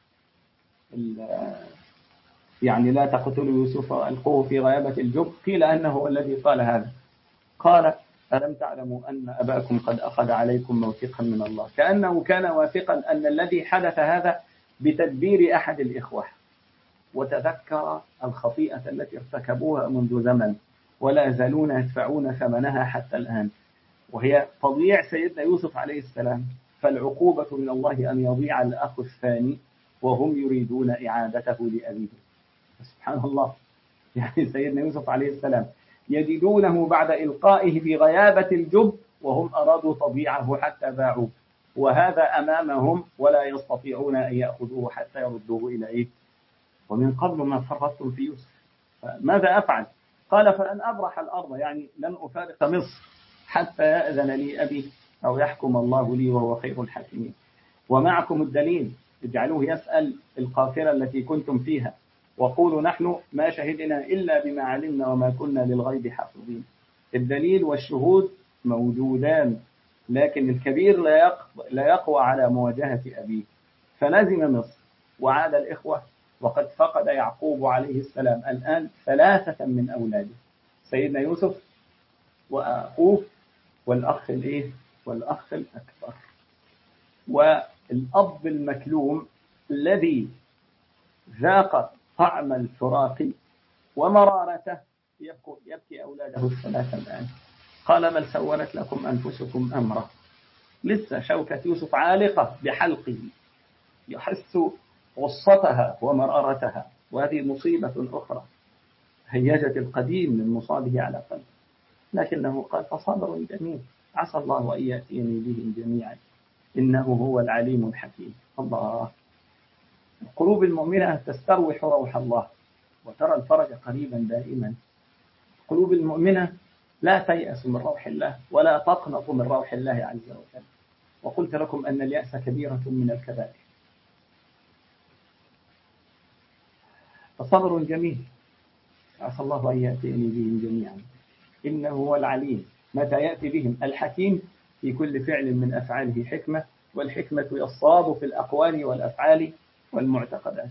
Speaker 1: يعني لا تقتلوا يوسف وألقوه في غيابة الجب، قيل أنه هو الذي قال هذا. قال ألم تعلموا أن أباكم قد أخذ عليكم موثقا من الله، كأنه كان واثقا أن الذي حدث هذا بتدبير أحد الإخوة، وتذكر الخطيئة التي ارتكبوها منذ زمن ولا يزالون يدفعون ثمنها حتى الآن، وهي تضييع سيدنا يوسف عليه السلام. فالعقوبة من الله أن يضيع الأخ الثاني وهم يريدون إعادته لأبيه. سبحان الله، يعني سيدنا يوسف عليه السلام يجدونه بعد إلقائه في غيابة الجب وهم أرادوا تضييعه حتى باعوه، وهذا أمامهم ولا يستطيعون أن يأخذوه حتى يردوه إلى ومن قبل ما فرطتم في يوسف ماذا أفعل؟ قال فلن أبرح الأرض، يعني لن أفارق مصر حتى يأذن لي أبي أو يحكم الله لي وهو خير الحاكمين. ومعكم الدليل، اجعلوه يسأل القافلة التي كنتم فيها وقولوا نحن ما شهدنا إلا بما علمنا وما كنا للغيب حافظين. الدليل والشهود موجودان، لكن الكبير لا يقوى على مواجهة أبيه، فلزم مصر وعاد الإخوة. وقد فقد يعقوب عليه السلام الآن 3 من أولاده، سيدنا يوسف وأخوه والأخ الأكبر. والأب المكلوم الذي
Speaker 2: ذاق طعم الفراق ومرارته يبكي أولاده الثلاثة الآن. قال بل سولت لكم أنفسكم أمرا. لسه شوكة يوسف عالقة بحلقه يحس غصتها ومرارتها، وهذه مصيبة أخرى هيجت القديم من مصابه على قلبه، لكنه قال فصبر جميل عسى الله أن يأتيني بهم جميعا إنه هو العليم الحكيم. الله، القلوب المؤمنة تستروح روح الله وترى الفرج قريبا دائما. القلوب المؤمنة لا تيأس من روح الله ولا تقنط من روح الله عز وجل. وقلت لكم أن اليأس كبيرة من الكبائر. فصبر جميل عسى الله أن يأتيني بهم جميعا إنه هو العليم. متى يأتي بهم؟ الحكيم في كل فعل من أفعاله حكمة، والحكمة يصاب في الأقوال والأفعال والمعتقدات.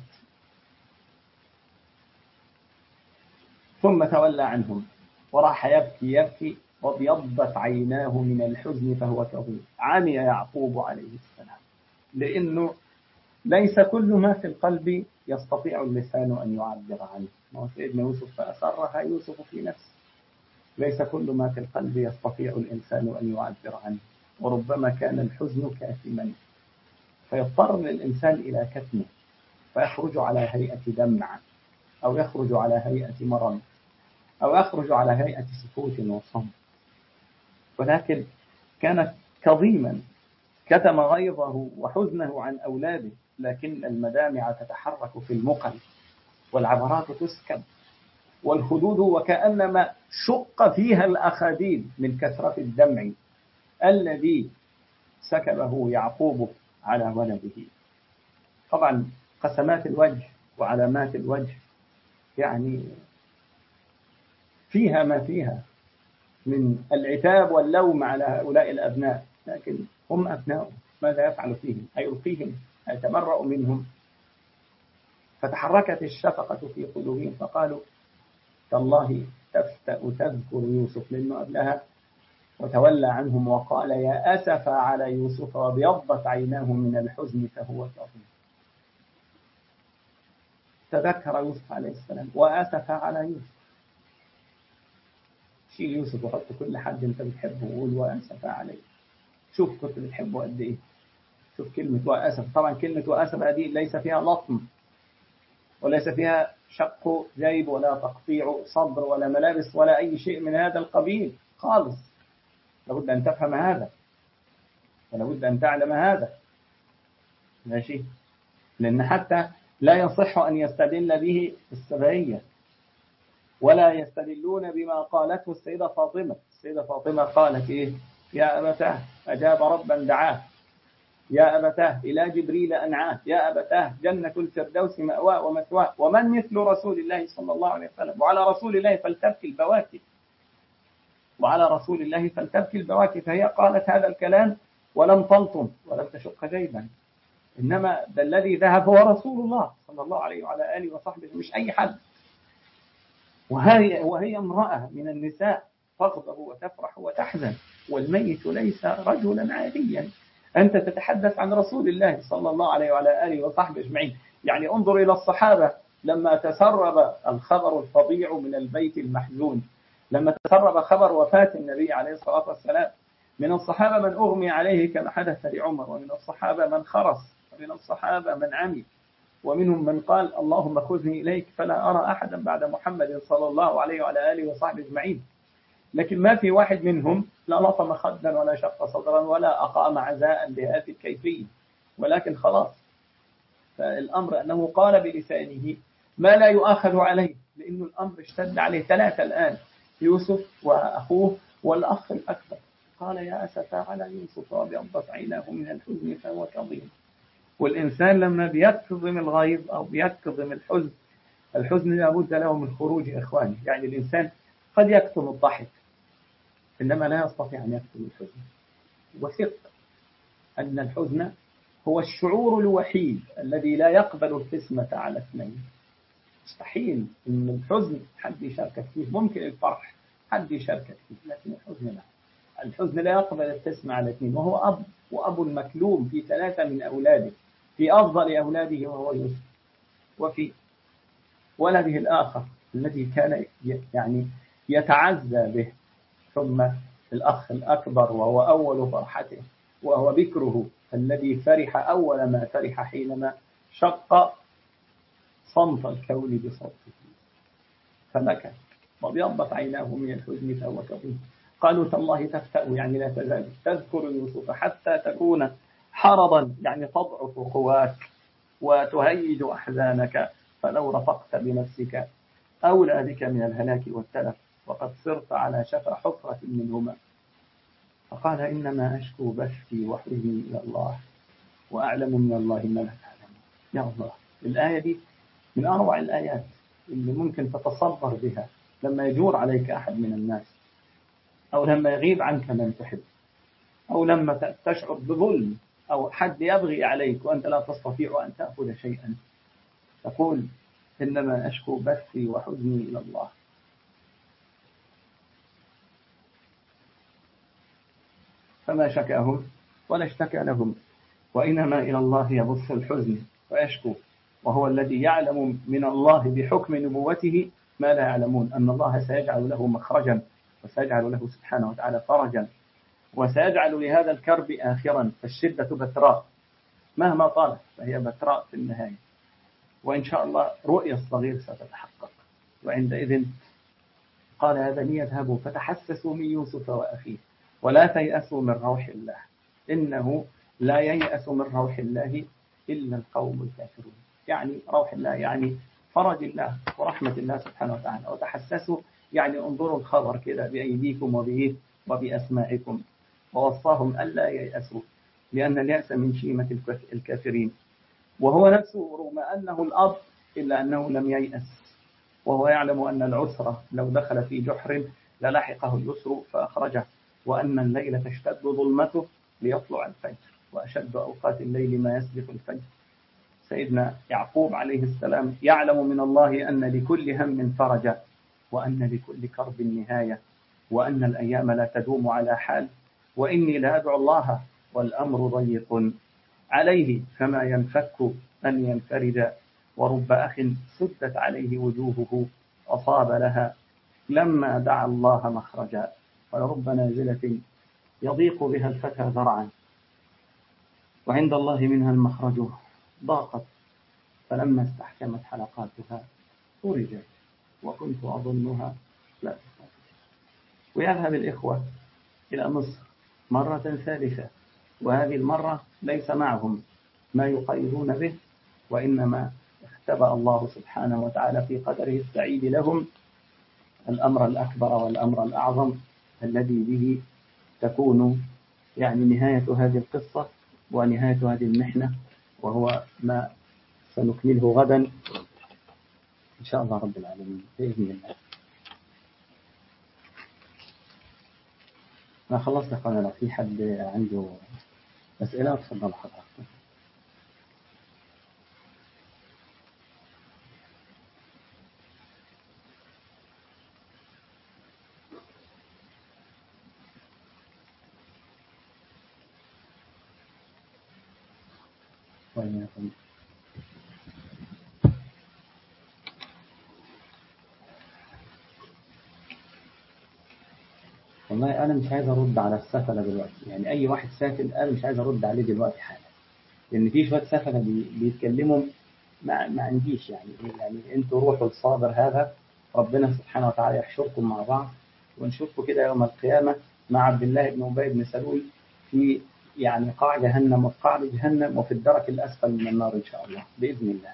Speaker 2: ثم تولى عنهم وراح يبكي وابيضت عيناه من الحزن فهو كظيم. عمي يعقوب عليه السلام، لأنه ليس كل ما في القلب يستطيع اللسان أن يعبر عنه. ما سيدنا يوسف فأسرها يوسف في نفسه. ليس كل ما في القلب يستطيع الإنسان أن يعبر عنه، وربما كان الحزن كاتما فيضطر الإنسان إلى كتمه، فيخرج على هيئة دمع، أو يخرج على هيئة مرض، أو يخرج على هيئة سكوت وصمت. ولكن كان كظيما كتم غيظه وحزنه عن أولاده، لكن المدامع تتحرك في المقل والعبرات تسكب والخدود وكأنما شق فيها الأخاديد من كثرة الدمع الذي سكبه يعقوب على ولده. طبعا قسمات الوجه وعلامات الوجه يعني فيها ما فيها من العتاب واللوم على هؤلاء الأبناء، لكن هم أبناء، ماذا يفعل فيهم؟ أيلقيهم؟ أيتمرأ منهم؟ فتحركت الشفقة في قلوبهم فقالوا تالله تفتأ تذكر يوسف، لأنه قبلها وتولى عنهم وقال يا أسف على يوسف وابيضت عيناه من الحزن فهو كظيم. تذكر يوسف عليه السلام وأسف على يوسف. شيل يوسف وحط كل حد انت بتحبه وقول وأسف عليه. شوف كنت بتحبه قد ايه. شوف كلمة وأسف. طبعا كلمة وأسف هذه ليس فيها لطم وليس فيها شق جيب ولا تقطيع صدر ولا ملابس ولا أي شيء من هذا القبيل خالص. لابد أن تفهم هذا ولابد أن تعلم هذا، ماشي؟ لأن حتى لا يصح أن يستدل به السبعية ولا يستدلون بما قالته السيدة فاطمة. السيدة فاطمة قالت إيه؟ يا أبتاه أجاب ربا دعاه، يا أبتاه إلى جبريل أنعاه، يا أبتاه جنة الفردوس مأواه ومثواه، ومن مثل رسول الله صلى الله عليه وسلم، وعلى رسول الله فلتبكي البواكي، وعلى رسول الله فلتبكي البواكي. فهي قالت هذا الكلام ولم تلطم ولم تشق جيبا، إنما ده الذي ذهب هو رسول الله صلى الله عليه وعلى آله وصحبه، مش أي حد. وهي امرأة من النساء تغضب وتفرح وتحزن، والميت ليس رجلا عاديا. أنت تتحدث عن رسول الله صلى الله عليه وعلى آله وصحبه أجمعين. يعني انظر إلى الصحابة لما تسرب الخبر الفظيع من البيت المحزون، لما تسرب خبر وفاة النبي عليه الصلاة والسلام، من الصحابة من أغمي عليه كما حدث لعمر، ومن الصحابة من خرس، ومن الصحابة من عمي، ومنهم من قال اللهم خذني إليك فلا أرى أحدا بعد محمد صلى الله عليه وعلى آله وصحبه أجمعين. لكن ما في واحد منهم لا لطم خدا ولا شق صدرا ولا أقام عزاء بهذه الكيفية، ولكن خلاص. فالأمر أنه قال بلسانه ما لا يؤاخذ عليه، لأنه الأمر اشتد عليه. ثلاثة الآن، يوسف وأخوه والأخ الأكبر. قال يا أسف على يوسف وابيضت عيناه من الحزن فهو كظيم. والإنسان لما بيكظم الغيظ أو بيكظم الحزن لابد له من خروج إخوانه. يعني الإنسان قد يكتم الضحك إنما لا يستطيع أن يكتم الحزن. وثق أن الحزن هو الشعور الوحيد الذي لا يقبل القسمة على اثنين. مستحيل أن الحزن حد يشاركك فيه. ممكن الفرح حد يشاركك فيه، لكن الحزن لا. الحزن لا يقبل القسمة على اثنين. وهو أب، وأب مكلوم في ثلاثة من أولاده، في أفضل أولاده وهو يوسف. وفي ولده الآخر الذي كان يعني يتعزى به، ثم الأخ الأكبر وهو أول فرحته وهو بكره الذي فرح أول ما فرح حينما شق صمت الكون بصوته فبكى وابيضت عيناه من الحزن فهو كظيم. قالوا تالله تفتأ يعني لا تزال تذكر يوسف حتى تكون حرضا يعني تضعف قواك وتهيج أحزانك، فلو رفقت بنفسك أولى بك من الهلاك والتلف وقد صرت على شفا حفرة منهما. فقال إنما أشكو بثي وحزني إلى الله وأعلم من الله ما لا تعلمون. يا الله، الآية دي من أروع الآيات اللي ممكن تتصبر بها لما يجور عليك أحد من الناس، أو لما يغيب عنك من تحب، أو لما تشعر بظلم أو حد يبغي عليك وأنت لا تستطيع أن تأخذ شيئا، تقول إنما أشكو بثي وحزني إلى الله. فما شكاهم ولا اشتكى لهم، وإنما إلى الله يبث الحزن ويشكو، وهو الذي يعلم من الله بحكم نبوته ما لا يعلمون، أن الله سيجعل له مخرجا وسيجعل له سبحانه وتعالى فرجا، وسيجعل لهذا الكرب آخرا. فالشدة بتراء مهما طالت فهي بتراء في النهاية، وإن شاء الله رؤيا الصغير ستتحقق. وعندئذ قال يا بني اذهبوا فتحسسوا من يوسف وأخيه ولا تيأسوا من روح الله إنه لا ييأس من روح الله إلا القوم الكافرون. يعني روح الله يعني فرج الله ورحمة الله سبحانه وتعالى. وتحسسوا يعني انظروا الخبر كده بأيديكم وبأسماعكم. ووصاهم ألا ييأسوا لأن اليأس من شيمة الكافرين. وهو نفسه رغم أنه الأب إلا أنه لم ييأس، وهو يعلم أن العسرة لو دخل في جحر للحقه اليسر فأخرجه، وأن الليل تشتد ظلمته ليطلع الفجر، وأشد أوقات الليل ما يسبق الفجر. سيدنا يعقوب عليه السلام يعلم من الله أن لكل هم فرجا، وأن لكل كرب نهاية، وأن الأيام لا تدوم على حال، وإني لا أدعو الله والأمر ضيق عليه فما ينفك أن ينفرد، ورب أخ سدت عليه وجوهه أصاب لها لما دعا الله مخرجا، ولرب نازلة يضيق بها الفتى ذرعا وعند الله منها المخرج ضاقت فلما استحكمت حلقاتها فرجت وكنت أظنها لا تستطيع. ويذهب الإخوة إلى مصر مرة ثالثة، وهذه المرة ليس معهم ما يقيدون به، وإنما اختبأ الله سبحانه وتعالى في قدره السعيد لهم الأمر الأكبر والأمر الأعظم الذي به تكون يعني نهاية هذه القصة ونهاية هذه المحنة، وهو ما سنكمله غدا إن شاء الله رب العالمين بإذن الله. ما خلصت يا أخوانا، لو في حد عنده أسئلة تفضل حضرتك. وإياكم. والله أنا مش عايز أرد على السفلة دلوقتي، يعني أي واحد سافل أنا مش عايز أرد عليه دلوقتي حالا، لأن في شوية سفلة بيتكلموا ما عنديش يعني أنتوا روحوا الصابر هذا، ربنا سبحانه وتعالى يحشركم مع بعض ونشوفكم كده يوم القيامة مع عبد الله بن أبي بن سلول في يعني قاع جهنم وفي قاع جهنم وفي الدرك الأسفل من النار إن شاء الله بإذن الله.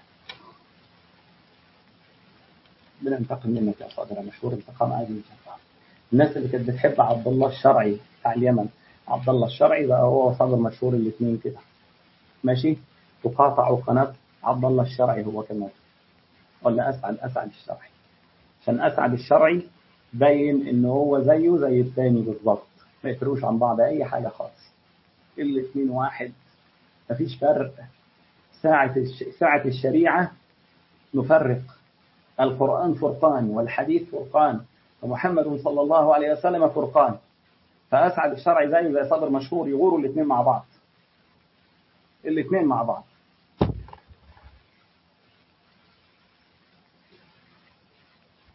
Speaker 2: بننتقم منك يا صادر مشهور انتقام عادي إن شاء الله. الناس اللي كانت بتحب عبد الله الشرعي بتاع اليمن، عبد الله الشرعي بقى هو صادر مشهور الاثنين كده ماشي، وقاطعوا قناة عبد الله الشرعي هو كمان، ولا أسعد الشرعي، عشان أسعد الشرعي باين إن هو زيه زي الثاني بالضبط، ما يفرقوش عن بعض أي حاجة خالص، الاثنين واحد مفيش فرق. ساعة الشريعة نفرق، القرآن فرقان والحديث فرقان ومحمد صلى الله عليه وسلم فرقان، فأسعد الشرعي زي صدر مشهور يغوروا الاثنين مع بعض، الاثنين مع بعض.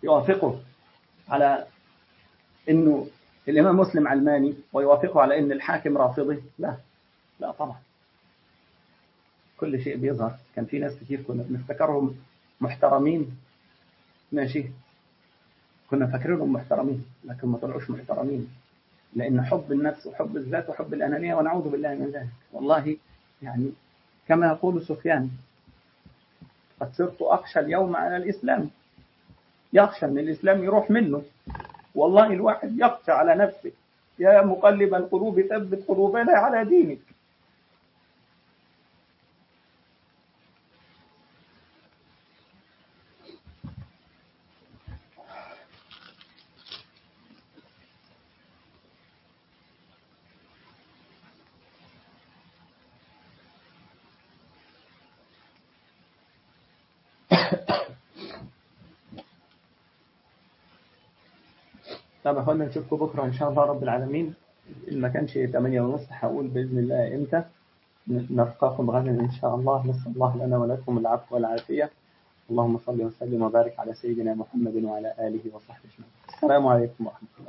Speaker 2: يوافقه على إنه الإمام مسلم علماني ويوافقه على إن الحاكم رافضي؟ لا، لا طبعا. كل شيء بيظهر. كان في ناس كتير كنا بنفتكرهم محترمين، ماشي، كنا فاكرينهم محترمين لكن ما طلعوش محترمين، لأن حب النفس وحب الذات وحب الأنانية، ونعوذ بالله من ذلك. والله يعني كما يقول سفيان: قد صرت أخشى اليوم على الإسلام، يخشى أن الإسلام يروح منه. والله الواحد يخشى على نفسه. يا مقلب القلوب ثبت قلوبنا على دينك. طب أخوانا نشوفكم بكرة إن شاء الله رب العالمين. ما كانش 8:30 هقول بإذن الله إمتى. نلقاكم غدا إن شاء الله. نسأل الله لنا ولكم العفو والعافية. اللهم صل وسلم وبارك على سيدنا محمد وعلى آله وصحبه أجمعين. السلام عليكم ورحمة الله.